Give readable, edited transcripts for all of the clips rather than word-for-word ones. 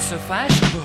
so fashionable.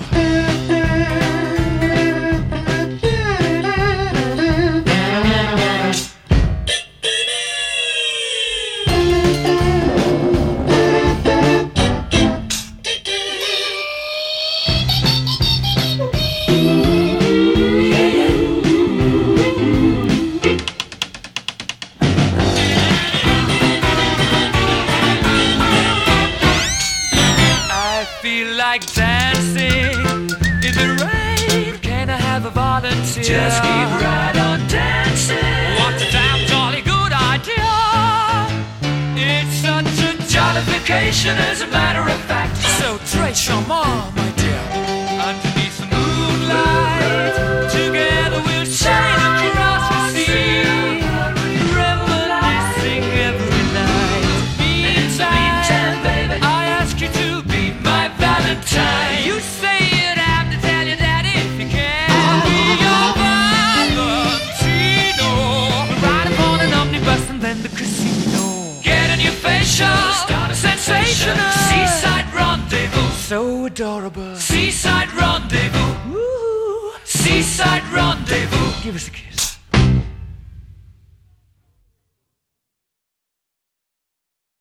I feel like dancing in the rain. Can I have a volunteer? Just keep right on dancing. What a damn jolly good idea. It's such a Jollification as a matter of fact. So très charmant, my dear. Underneath the moonlight, together we'll sail across the sea, reminiscing every night. Meantime, baby, I ask you to be my Valentine. You say you'd have to tell your daddy if you can. I'll be your Valentino. Ride upon an omnibus and then the casino. get a new facial, start a sensation. Seaside rendezvous, So adorable. seaside rendezvous, Woo. seaside rendezvous. Give us a kiss.